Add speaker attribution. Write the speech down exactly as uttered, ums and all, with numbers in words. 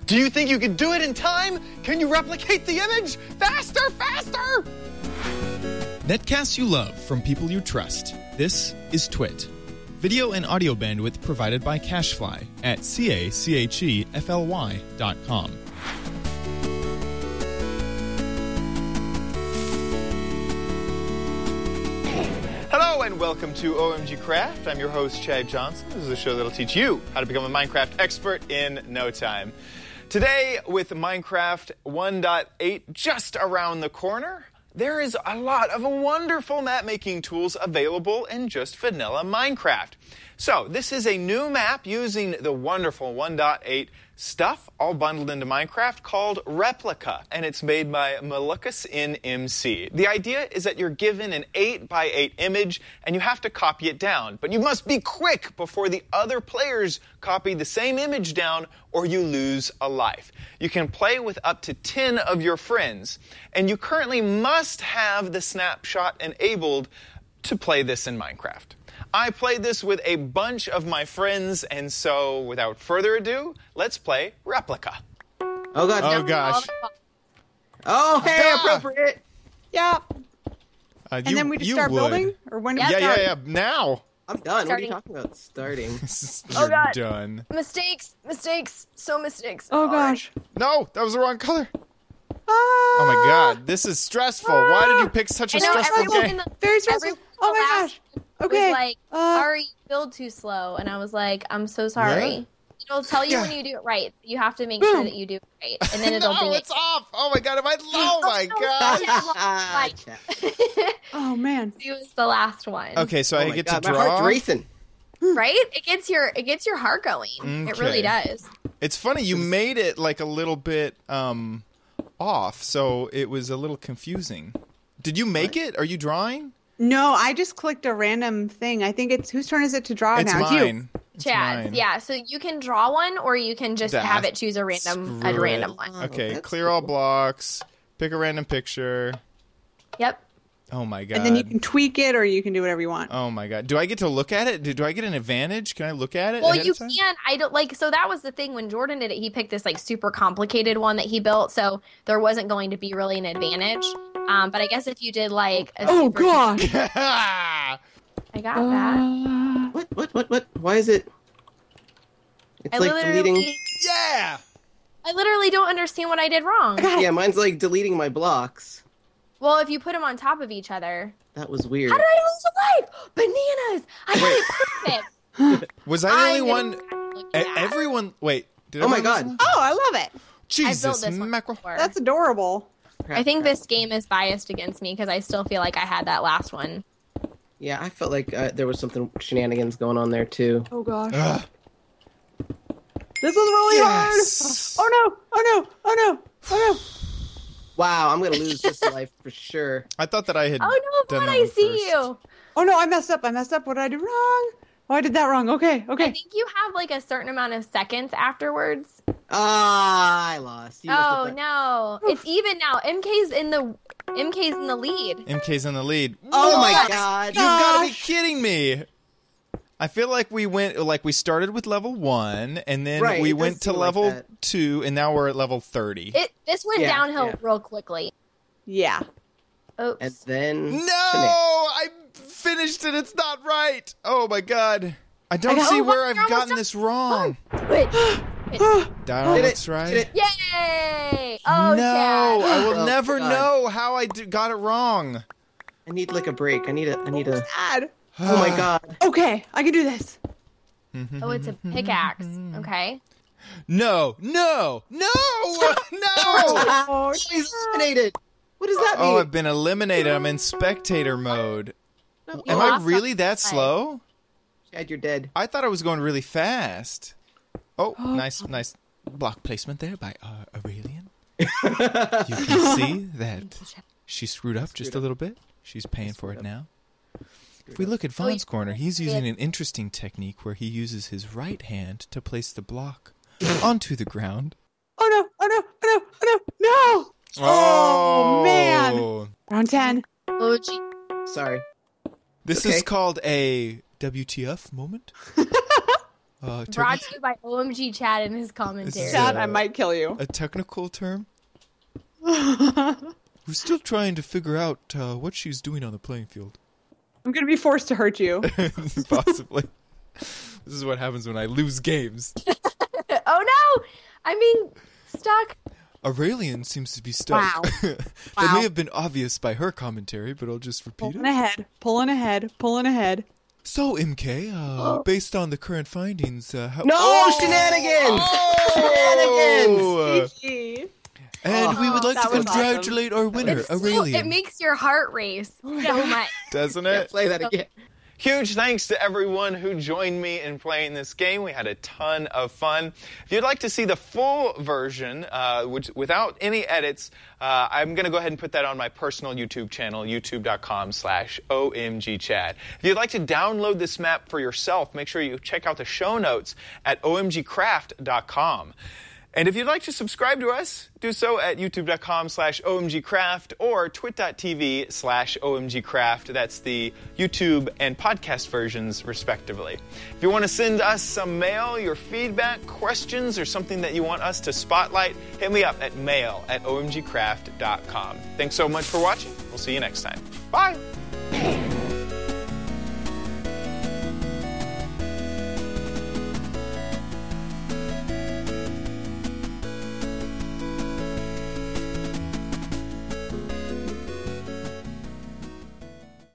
Speaker 1: Do you think you can do it in time? Can you replicate the image? Faster, faster!
Speaker 2: Netcasts you love from people you trust. This is Twit. Video and audio bandwidth provided by CacheFly at C-A-C-H-E-F-L-Y dot com.
Speaker 1: Hello and welcome to O M G Craft. I'm your host, Chad Johnson. This is a show that'll teach you how to become a Minecraft expert in no time. Today, with Minecraft one point eight just around the corner, there is a lot of wonderful map-making tools available in just vanilla Minecraft. So, this is a new map using the wonderful one point eight stuff, all bundled into Minecraft, called Replica, and it's made by Malucas in M C. The idea is that you're given an eight by eight image, and you have to copy it down. But you must be quick before the other players copy the same image down, or you lose a life. You can play with up to ten of your friends, and you currently must have the snapshot enabled to play this in Minecraft. I played this with a bunch of my friends, and so without further ado, let's play Replica.
Speaker 3: Oh, God.
Speaker 2: Oh, gosh.
Speaker 3: Oh, hey,
Speaker 2: Ah.
Speaker 3: appropriate.
Speaker 4: Yeah.
Speaker 2: Uh,
Speaker 4: And
Speaker 2: you-
Speaker 4: then we just
Speaker 2: you
Speaker 4: start
Speaker 2: would.
Speaker 4: building? Or when do we
Speaker 2: Yeah,
Speaker 4: start?
Speaker 2: yeah, yeah. Now.
Speaker 3: I'm done.
Speaker 5: Starting.
Speaker 3: What are you talking about? Starting.
Speaker 2: You're
Speaker 5: God.
Speaker 2: done.
Speaker 5: Mistakes, mistakes, so mistakes.
Speaker 4: Oh,
Speaker 5: Sorry.
Speaker 4: gosh.
Speaker 2: No, that was the wrong color.
Speaker 4: Ah,
Speaker 2: Oh, my God. This is stressful. Why did you pick such a
Speaker 5: I know
Speaker 2: stressful
Speaker 5: everyone
Speaker 2: game?
Speaker 5: in the
Speaker 4: Very stressful.
Speaker 5: everyone in
Speaker 4: Oh,
Speaker 5: the
Speaker 4: my
Speaker 5: last
Speaker 4: gosh. Okay.
Speaker 5: was like,
Speaker 4: uh,
Speaker 5: sorry, you build too slow, and I was like, I'm so sorry.
Speaker 2: Really?
Speaker 5: It'll tell you
Speaker 2: Yeah.
Speaker 5: when you do it right. You have to make sure that you do it right, and then it'll
Speaker 2: no,
Speaker 5: bring
Speaker 2: it's
Speaker 5: it.
Speaker 2: off. Oh, my God. Am I... Oh, my
Speaker 5: no.
Speaker 2: God.
Speaker 3: Ah,
Speaker 5: Like,
Speaker 3: chat.
Speaker 4: oh, man.
Speaker 5: it was the last one.
Speaker 2: Okay, so
Speaker 3: Oh
Speaker 2: I
Speaker 3: my
Speaker 2: get
Speaker 3: God,
Speaker 2: to
Speaker 3: my
Speaker 2: draw.
Speaker 3: heart's racing.
Speaker 5: Right? It gets your it gets your heart going. It really
Speaker 2: Okay.
Speaker 5: does.
Speaker 2: It's funny, you made it like a little bit um, off, so it was a little confusing. Did you make it? Are you drawing?
Speaker 4: No, I just clicked a random thing. I think it's... Whose turn is it to draw
Speaker 2: It's
Speaker 4: now? It's
Speaker 2: mine. It's
Speaker 5: Chad's.
Speaker 2: mine.
Speaker 5: Yeah, so you can draw one, or you can just
Speaker 2: Dah.
Speaker 5: have it choose a random
Speaker 2: Screw
Speaker 5: a
Speaker 2: it.
Speaker 5: random one.
Speaker 2: Okay,
Speaker 3: that's
Speaker 2: clear all
Speaker 3: cool.
Speaker 2: blocks, pick a random picture.
Speaker 5: Yep.
Speaker 2: Oh my god.
Speaker 4: you. And then you can tweak it, or you can do whatever you want.
Speaker 2: Oh my god. Do I get to look at it? Do, do I get an advantage? Can I look at it?
Speaker 5: Well,
Speaker 2: ahead
Speaker 5: you
Speaker 2: of time?
Speaker 5: can. I don't like. So that was the thing when Jordan did it. He picked this like super complicated one that he built, so there wasn't going to be really an advantage. Um, but I guess if you did like, a
Speaker 4: Oh,
Speaker 5: super-
Speaker 4: gosh.
Speaker 5: I got that.
Speaker 4: Uh,
Speaker 3: What? What? What? What? Why is it? It's
Speaker 5: I
Speaker 3: like
Speaker 5: literally,
Speaker 3: deleting.
Speaker 2: Yeah!
Speaker 5: I literally don't understand what I did wrong.
Speaker 4: God.
Speaker 3: Yeah, mine's like deleting my blocks.
Speaker 5: Well, if you put them on top of each other,
Speaker 3: That was weird.
Speaker 5: how did I lose a life? Bananas! I had it perfect.
Speaker 2: Was I the only
Speaker 5: I'm
Speaker 2: one?
Speaker 5: gonna look
Speaker 2: E-
Speaker 5: at that.
Speaker 2: Everyone. Wait. Did
Speaker 3: Oh my
Speaker 2: everyone
Speaker 3: God.
Speaker 2: lose one?
Speaker 4: Oh, I love it.
Speaker 2: Jesus
Speaker 5: this one
Speaker 2: mackerel.
Speaker 5: before.
Speaker 4: That's adorable.
Speaker 3: Crap,
Speaker 5: I think
Speaker 3: crap.
Speaker 5: this game is biased against me because I still feel like I had that last one.
Speaker 3: Yeah, I felt like uh, there was something shenanigans going on there too.
Speaker 4: Oh, gosh.
Speaker 2: Ugh.
Speaker 4: This is really
Speaker 2: Yes.
Speaker 4: hard. Oh, no. Oh, no. Oh, no. Oh, no.
Speaker 3: Wow, I'm gonna lose this life for sure.
Speaker 2: I thought that I had.
Speaker 5: Oh no,
Speaker 2: done
Speaker 5: Bud,
Speaker 2: that
Speaker 5: I
Speaker 2: one
Speaker 5: see
Speaker 2: first.
Speaker 5: you.
Speaker 4: Oh, no. I messed up. I messed up. What did I do wrong? Oh, I did that wrong. Okay.
Speaker 5: I
Speaker 4: Okay.
Speaker 5: think you have like a certain amount of seconds afterwards.
Speaker 3: Ah, I lost. You must have
Speaker 5: Oh
Speaker 3: done-
Speaker 5: no, it's even now. M K's in the M K's in the lead.
Speaker 2: M K's in the lead.
Speaker 3: Oh my
Speaker 2: What?
Speaker 3: God!
Speaker 2: You've got to be
Speaker 4: Gosh.
Speaker 2: kidding me. I feel like we went like we started with level one, and then
Speaker 3: Right,
Speaker 2: we
Speaker 3: it does
Speaker 2: went to
Speaker 3: seem like
Speaker 2: level
Speaker 3: that.
Speaker 2: two, and now we're at level thirty.
Speaker 5: It this went
Speaker 3: Yeah,
Speaker 5: downhill
Speaker 3: yeah.
Speaker 5: real quickly.
Speaker 4: Yeah.
Speaker 5: Oops.
Speaker 3: And then
Speaker 2: No,
Speaker 3: shenanigans.
Speaker 2: I finished it. It's not right. Oh my god. I don't
Speaker 4: I got-
Speaker 2: see
Speaker 5: Oh,
Speaker 2: where
Speaker 5: look,
Speaker 2: I've
Speaker 5: you're almost
Speaker 2: gotten
Speaker 5: done.
Speaker 2: this wrong.
Speaker 5: Wait.
Speaker 2: That
Speaker 3: Did
Speaker 2: looks
Speaker 3: it,
Speaker 2: right.
Speaker 3: did it.
Speaker 5: Yay! Oh,
Speaker 2: no,
Speaker 5: Chad.
Speaker 2: I will
Speaker 3: Oh,
Speaker 2: never
Speaker 3: God.
Speaker 2: know how I d- got it wrong.
Speaker 3: I need like a break. I need a. I need a.
Speaker 4: Sad.
Speaker 3: Oh my God!
Speaker 4: Okay. I can do this.
Speaker 5: Oh, it's a pickaxe. Okay.
Speaker 2: No, no, no, no.
Speaker 4: Oh,
Speaker 3: He's eliminated. What does that mean?
Speaker 2: Oh, I've been eliminated. I'm in spectator mode.
Speaker 5: You
Speaker 2: Am I
Speaker 5: lost
Speaker 2: really
Speaker 5: on
Speaker 2: that
Speaker 5: play.
Speaker 2: slow?
Speaker 3: Chad, you're dead.
Speaker 2: I thought I was going really fast. Oh, nice, nice block placement there by uh, Aurelian. You can see that she screwed up just a little bit. She's paying for it now. If we look at Vaughn's
Speaker 5: you-
Speaker 2: corner, he's using an interesting technique where he uses his right hand to place the block onto the ground.
Speaker 4: Oh, no. Oh, no. Oh, no. Oh, no. No. Oh, man. Round ten.
Speaker 5: Oh, gee.
Speaker 3: Sorry.
Speaker 2: This
Speaker 3: Okay.
Speaker 2: is called a W T F moment. Uh, techni-
Speaker 5: Brought to you by O M G Chad and his commentary.
Speaker 2: This is,
Speaker 4: Chad,
Speaker 2: uh,
Speaker 4: I might kill you.
Speaker 2: a technical term? We're still trying to figure out uh, what she's doing on the playing field.
Speaker 4: I'm going to be forced to hurt you.
Speaker 2: Possibly. This is what happens when I lose games.
Speaker 5: Oh no! I mean, stuck.
Speaker 2: Aurelian seems to be stuck.
Speaker 4: Wow.
Speaker 2: That
Speaker 4: Wow.
Speaker 2: may have been obvious by her commentary, but I'll just repeat
Speaker 4: Pulling
Speaker 2: it.
Speaker 4: ahead, pulling ahead, pulling ahead.
Speaker 2: So, M K, uh, based on the current findings, uh, how...
Speaker 3: No
Speaker 2: Oh!
Speaker 3: shenanigans!
Speaker 2: Oh!
Speaker 4: Gee.
Speaker 2: And we would like
Speaker 4: that
Speaker 2: to
Speaker 4: was
Speaker 2: congratulate our winner,
Speaker 5: It's so-
Speaker 2: Aurelian.
Speaker 5: it makes your heart race so much.
Speaker 1: Doesn't
Speaker 3: Yeah,
Speaker 1: it?
Speaker 3: play that again.
Speaker 1: Huge thanks to everyone who joined me in playing this game. We had a ton of fun. If you'd like to see the full version, uh, which without any edits, uh, I'm going to go ahead and put that on my personal YouTube channel, youtube.com slash OMGChad. If you'd like to download this map for yourself, make sure you check out the show notes at O M G craft dot com. And if you'd like to subscribe to us, do so at youtube.com slash OMGcraft or twit.tv slash OMGcraft. That's the YouTube and podcast versions, respectively. If you want to send us some mail, your feedback, questions, or something that you want us to spotlight, hit me up at mail at O M G craft dot com. Thanks so much for watching. We'll see you next time. Bye.